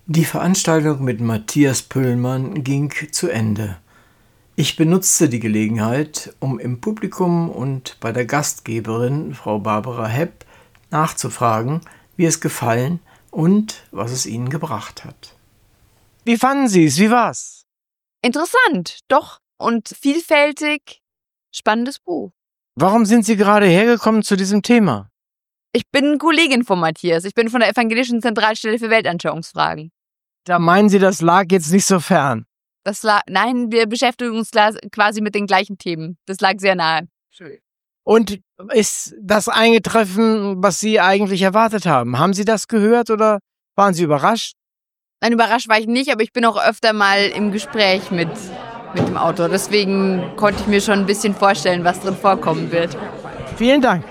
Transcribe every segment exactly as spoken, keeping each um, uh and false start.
Die Veranstaltung mit Matthias Pöllmann ging zu Ende. Ich benutzte die Gelegenheit, um im Publikum und bei der Gastgeberin, Frau Barbara Hepp, nachzufragen, wie es gefallen und was es ihnen gebracht hat. Wie fanden Sie es? Wie war's? Interessant, doch. Und vielfältig. Spannendes Buch. Warum sind Sie gerade hergekommen zu diesem Thema? Ich bin Kollegin von Matthias. Ich bin von der Evangelischen Zentralstelle für Weltanschauungsfragen. Da meinen Sie, das lag jetzt nicht so fern? Das lag, nein, wir beschäftigen uns quasi mit den gleichen Themen. Das lag sehr nahe. Schön. Und ist das eingetroffen, was Sie eigentlich erwartet haben? Haben Sie das gehört oder waren Sie überrascht? Nein, überrascht war ich nicht, aber ich bin auch öfter mal im Gespräch mit, mit dem Autor. Deswegen konnte ich mir schon ein bisschen vorstellen, was drin vorkommen wird. Vielen Dank.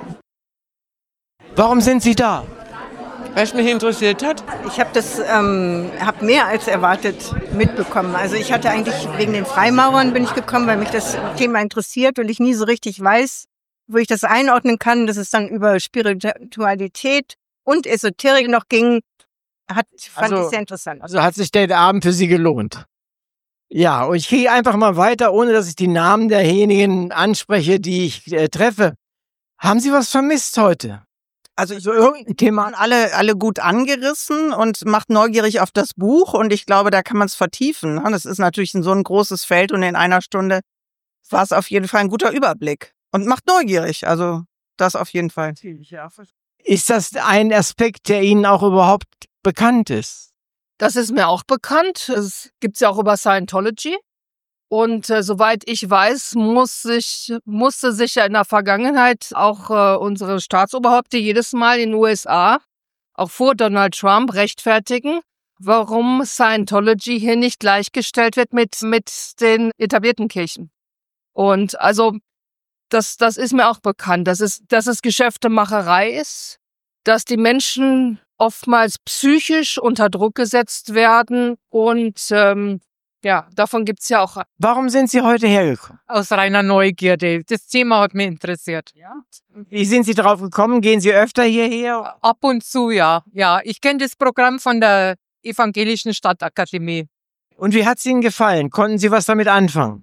Warum sind Sie da? Weil es mich interessiert hat. Ich habe das ähm, hab mehr als erwartet mitbekommen. Also ich hatte eigentlich wegen den Freimaurern bin ich gekommen, weil mich das Thema interessiert und ich nie so richtig weiß, wo ich das einordnen kann, dass es dann über Spiritualität und Esoterik noch ging, hat, fand also, ich sehr interessant. Also hat sich der Abend für Sie gelohnt? Ja, und ich gehe einfach mal weiter, ohne dass ich die Namen derjenigen anspreche, die ich äh, treffe. Haben Sie was vermisst heute? Also so irgendein Thema alle alle gut angerissen und macht neugierig auf das Buch und ich glaube, da kann man es vertiefen. Das ist natürlich so ein großes Feld und in einer Stunde war es auf jeden Fall ein guter Überblick und macht neugierig. Also das auf jeden Fall. Ist das ein Aspekt, der Ihnen auch überhaupt bekannt ist? Das ist mir auch bekannt. Es gibt's ja auch über Scientology. Und äh, soweit ich weiß, muss sich, musste sich ja in der Vergangenheit auch äh, unsere Staatsoberhäupter jedes Mal in den U S A, auch vor Donald Trump, rechtfertigen, warum Scientology hier nicht gleichgestellt wird mit, mit den etablierten Kirchen. Und also das, das ist mir auch bekannt, dass es, dass es Geschäftemacherei ist, dass die Menschen oftmals psychisch unter Druck gesetzt werden und ähm, ja, davon gibt's ja auch. Warum sind Sie heute hergekommen? Aus reiner Neugierde. Das Thema hat mich interessiert. Ja. Wie sind Sie drauf gekommen? Gehen Sie öfter hierher? Ab und zu, ja. Ja, ich kenne das Programm von der Evangelischen Stadtakademie. Und wie hat's Ihnen gefallen? Konnten Sie was damit anfangen?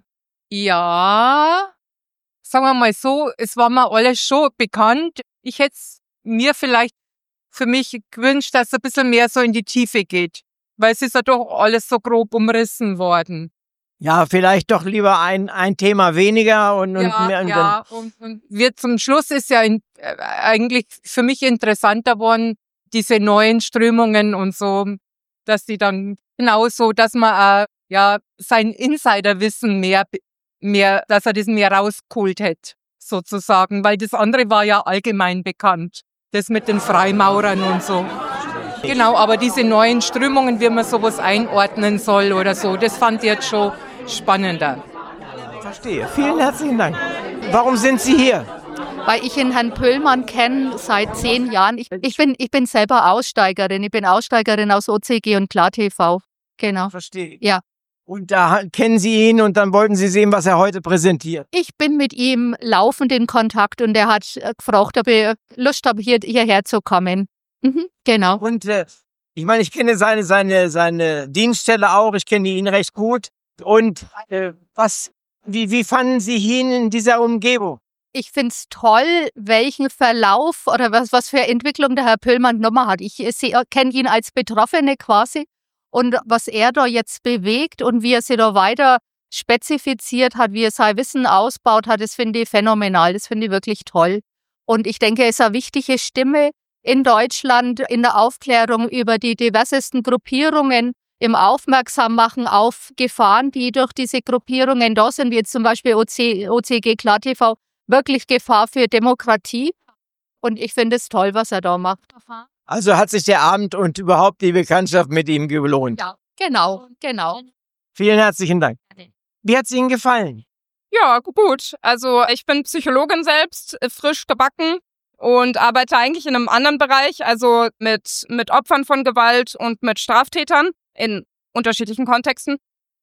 Ja, sagen wir mal so, es war mir alles schon bekannt. Ich hätte mir vielleicht für mich gewünscht, dass es ein bisschen mehr so in die Tiefe geht. Weil es ist ja doch alles so grob umrissen worden. Ja, vielleicht doch lieber ein ein Thema weniger und, und ja, mehr. Und ja, und, und wir zum Schluss ist ja in, äh, eigentlich für mich interessanter worden, diese neuen Strömungen und so, dass die dann genauso, dass man äh, ja sein Insiderwissen mehr, mehr, dass er das mehr rausgeholt hätte, sozusagen. Weil das andere war ja allgemein bekannt. Das mit den Freimaurern und so. Genau, aber diese neuen Strömungen, wie man sowas einordnen soll oder so, das fand ich jetzt schon spannender. Verstehe. Vielen herzlichen Dank. Warum sind Sie hier? Weil ich den Herrn Pöllmann kenne seit zehn Jahren. Ich, ich, bin, ich bin selber Aussteigerin. Ich bin Aussteigerin aus O C G und KlarTV. Genau. Verstehe. Ja. Und da kennen Sie ihn und dann wollten Sie sehen, was er heute präsentiert. Ich bin mit ihm laufend in Kontakt und er hat gefragt, ob ich Lust habe, hier, hierher zu kommen. Mhm, genau. Und äh, ich meine, ich kenne seine seine seine Dienststelle auch. Ich kenne ihn recht gut. Und äh, was, wie wie fanden Sie ihn in dieser Umgebung? Ich find's toll, welchen Verlauf oder was was für Entwicklung der Herr Pöllmann genommen hat. Ich kenne ihn als Betroffene quasi und was er da jetzt bewegt und wie er sich da weiter spezifiziert hat, wie er sein Wissen ausbaut hat, das finde ich phänomenal. Das finde ich wirklich toll. Und ich denke, er ist eine wichtige Stimme in Deutschland in der Aufklärung über die diversesten Gruppierungen, im Aufmerksammachen auf Gefahren, die durch diese Gruppierungen da sind, wie jetzt zum Beispiel O C, O C G KlarTV, wirklich Gefahr für Demokratie. Und ich finde es toll, was er da macht. Also hat sich der Abend und überhaupt die Bekanntschaft mit ihm gelohnt. Ja, genau, genau. Vielen herzlichen Dank. Wie hat es Ihnen gefallen? Ja, gut. Also ich bin Psychologin selbst, frisch gebacken. Und arbeite eigentlich in einem anderen Bereich, also mit, mit Opfern von Gewalt und mit Straftätern in unterschiedlichen Kontexten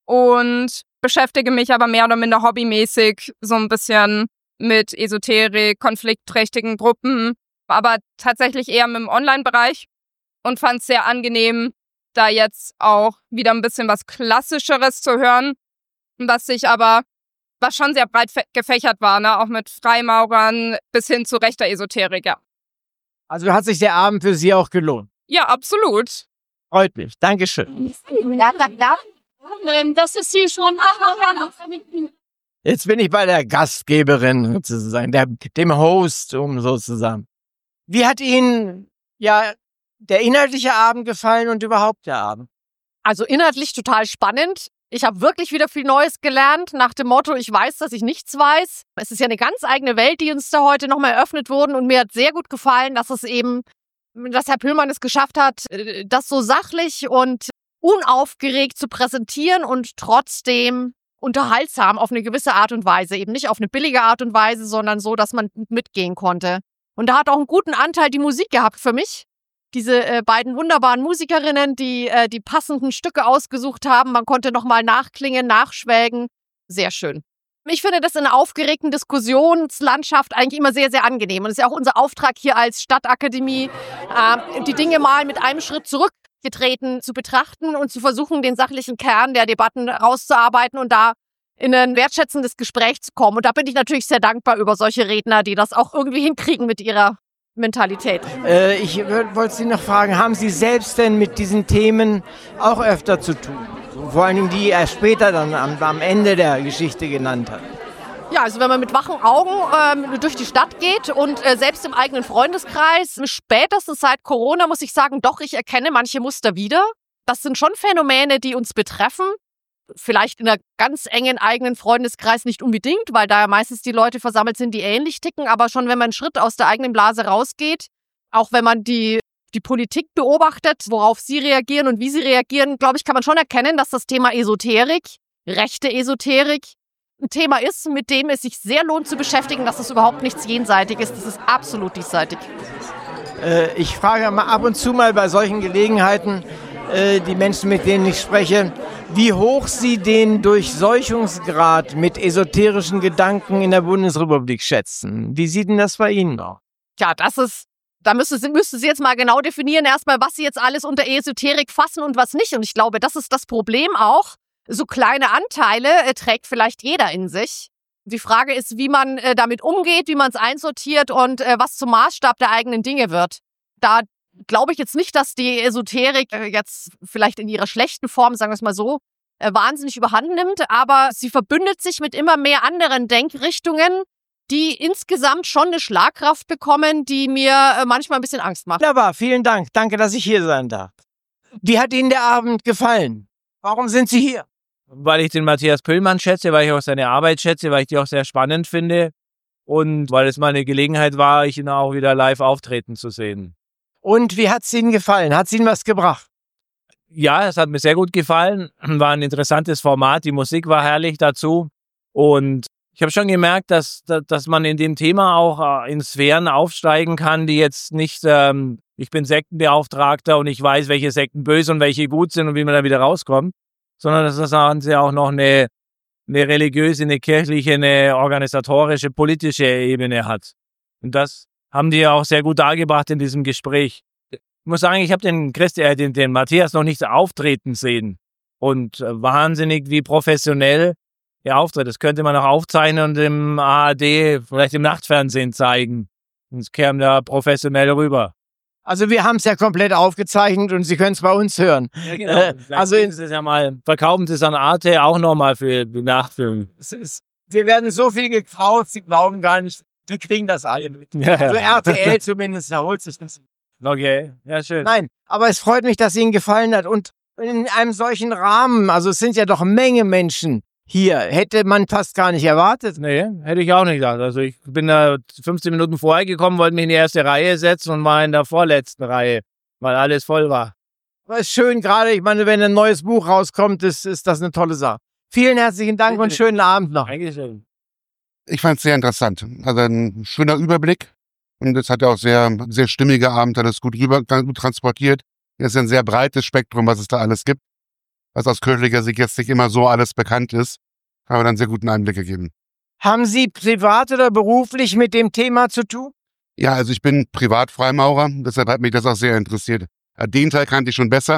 und beschäftige mich aber mehr oder minder hobbymäßig so ein bisschen mit Esoterik, konfliktträchtigen Gruppen, aber tatsächlich eher mit dem Online-Bereich und fand es sehr angenehm, da jetzt auch wieder ein bisschen was Klassischeres zu hören, was sich aber, was schon sehr breit gefächert war, ne? Auch mit Freimaurern bis hin zu rechter Esoterik, ja. Also hat sich der Abend für Sie auch gelohnt? Ja, absolut. Freut mich. Dankeschön. Das ist hier schon. Jetzt bin ich bei der Gastgeberin sozusagen, der, dem Host, um sozusagen. Wie hat Ihnen ja der inhaltliche Abend gefallen und überhaupt der Abend? Also inhaltlich total spannend. Ich habe wirklich wieder viel Neues gelernt, nach dem Motto, ich weiß, dass ich nichts weiß. Es ist ja eine ganz eigene Welt, die uns da heute nochmal eröffnet wurde. Und mir hat sehr gut gefallen, dass es eben, dass Herr Pöhlmann es geschafft hat, das so sachlich und unaufgeregt zu präsentieren und trotzdem unterhaltsam auf eine gewisse Art und Weise. Eben nicht auf eine billige Art und Weise, sondern so, dass man mitgehen konnte. Und da hat auch einen guten Anteil die Musik gehabt für mich. Diese äh, beiden wunderbaren Musikerinnen, die äh, die passenden Stücke ausgesucht haben. Man konnte nochmal nachklingen, nachschwelgen. Sehr schön. Ich finde das in einer aufgeregten Diskussionslandschaft eigentlich immer sehr, sehr angenehm. Und es ist ja auch unser Auftrag hier als Stadtakademie, äh, die Dinge mal mit einem Schritt zurückgetreten zu betrachten und zu versuchen, den sachlichen Kern der Debatten rauszuarbeiten und da in ein wertschätzendes Gespräch zu kommen. Und da bin ich natürlich sehr dankbar über solche Redner, die das auch irgendwie hinkriegen mit ihrer Mentalität. Äh, ich wollte Sie noch fragen, haben Sie selbst denn mit diesen Themen auch öfter zu tun? So, vor allem die er später dann am, am Ende der Geschichte genannt hat. Ja, also wenn man mit wachen Augen ähm, durch die Stadt geht und äh, selbst im eigenen Freundeskreis, spätestens seit Corona muss ich sagen, doch, ich erkenne manche Muster wieder. Das sind schon Phänomene, die uns betreffen. Vielleicht in einer ganz engen eigenen Freundeskreis nicht unbedingt, weil da ja meistens die Leute versammelt sind, die ähnlich ticken. Aber schon wenn man einen Schritt aus der eigenen Blase rausgeht, auch wenn man die, die Politik beobachtet, worauf sie reagieren und wie sie reagieren, glaube ich, kann man schon erkennen, dass das Thema Esoterik, rechte Esoterik, ein Thema ist, mit dem es sich sehr lohnt zu beschäftigen, dass es überhaupt nichts Jenseitiges ist. Das ist absolut diesseitig. Äh, ich frage mal ab und zu mal bei solchen Gelegenheiten äh, die Menschen, mit denen ich spreche, wie hoch sie den Durchseuchungsgrad mit esoterischen Gedanken in der Bundesrepublik schätzen. Wie sieht denn das bei Ihnen aus? Ja, das ist, da müsste sie, müsste sie jetzt mal genau definieren, erstmal, was sie jetzt alles unter Esoterik fassen und was nicht. Und ich glaube, das ist das Problem auch. So kleine Anteile äh, trägt vielleicht jeder in sich. Die Frage ist, wie man äh, damit umgeht, wie man es einsortiert und äh, was zum Maßstab der eigenen Dinge wird. Da glaube ich jetzt nicht, dass die Esoterik äh, jetzt vielleicht in ihrer schlechten Form, sagen wir es mal so, äh, wahnsinnig überhand nimmt, aber sie verbündet sich mit immer mehr anderen Denkrichtungen, die insgesamt schon eine Schlagkraft bekommen, die mir äh, manchmal ein bisschen Angst macht. Wunderbar, vielen Dank. Danke, dass ich hier sein darf. Wie hat Ihnen der Abend gefallen? Warum sind Sie hier? Weil ich den Matthias Pöhlmann schätze, weil ich auch seine Arbeit schätze, weil ich die auch sehr spannend finde und weil es mal eine Gelegenheit war, ihn auch wieder live auftreten zu sehen. Und wie hat es Ihnen gefallen? Hat es Ihnen was gebracht? Ja, es hat mir sehr gut gefallen. War ein interessantes Format. Die Musik war herrlich dazu. Und ich habe schon gemerkt, dass, dass man in dem Thema auch in Sphären aufsteigen kann, die jetzt nicht, ähm, ich bin Sektenbeauftragter und ich weiß, welche Sekten böse und welche gut sind und wie man da wieder rauskommt, sondern dass das Ganze auch noch eine, eine religiöse, eine kirchliche, eine organisatorische, politische Ebene hat. Und das haben die ja auch sehr gut dargebracht in diesem Gespräch. Ich muss sagen, ich habe den, Christi, äh, den, den Matthias noch nicht so auftreten sehen. Und äh, wahnsinnig, wie professionell er auftritt. Das könnte man auch aufzeichnen und im A R D, vielleicht im Nachtfernsehen zeigen. Und es käme da professionell rüber. Also wir haben es ja komplett aufgezeichnet und Sie können es bei uns hören. Ja, genau. Äh, also ist es ja mal, verkaufen Sie es an Arte auch nochmal für die Nachfilm. Wir werden so viel gekauft, Sie glauben gar nicht. Wir kriegen das alle mit. Ja, also R T L zumindest, da holt sich das. Okay, ja schön. Nein, aber es freut mich, dass Ihnen gefallen hat. Und in einem solchen Rahmen, also es sind ja doch eine Menge Menschen hier, hätte man fast gar nicht erwartet. Nee, hätte ich auch nicht gedacht. Also ich bin da fünfzehn Minuten vorher gekommen, wollte mich in die erste Reihe setzen und war in der vorletzten Reihe, weil alles voll war. Aber es ist schön, gerade, ich meine, wenn ein neues Buch rauskommt, ist, ist das eine tolle Sache. Vielen herzlichen Dank und schönen Abend noch. Dankeschön. Ich fand es sehr interessant. Also ein schöner Überblick und es hat ja auch sehr, sehr stimmige Abend, hat es gut rüber, gut transportiert. Es ist ein sehr breites Spektrum, was es da alles gibt, was aus kirchlicher Sicht jetzt nicht immer so alles bekannt ist, aber dann sehr guten Einblick gegeben. Haben Sie privat oder beruflich mit dem Thema zu tun? Ja, also ich bin Privatfreimaurer, deshalb hat mich das auch sehr interessiert. Den Teil kannte ich schon besser,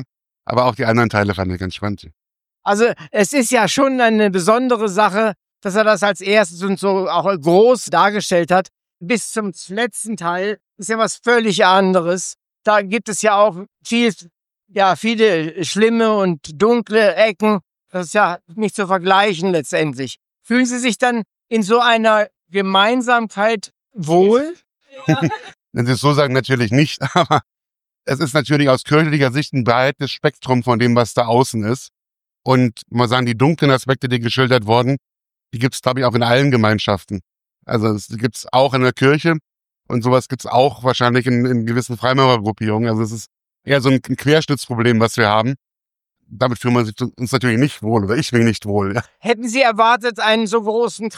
Aber auch die anderen Teile fand ich ganz spannend. Also es ist ja schon eine besondere Sache, dass er das als erstes und so auch groß dargestellt hat. Bis zum letzten Teil ist ja was völlig anderes. Da gibt es ja auch viel, ja, viele schlimme und dunkle Ecken. Das ist ja nicht zu vergleichen letztendlich. Fühlen Sie sich dann in so einer Gemeinsamkeit wohl? Wenn Sie es so sagen, natürlich nicht, aber es ist natürlich aus kirchlicher Sicht ein breites Spektrum von dem, was da außen ist. Und mal sagen, die dunklen Aspekte, die geschildert wurden, die gibt es, glaube ich, auch in allen Gemeinschaften. Also es gibt es auch in der Kirche und sowas gibt es auch wahrscheinlich in, in gewissen Freimaurergruppierungen. Also es ist eher so ein Querschnittsproblem, was wir haben. Damit fühlen wir uns natürlich nicht wohl oder ich mich nicht wohl. Ja. Hätten Sie erwartet, einen so großen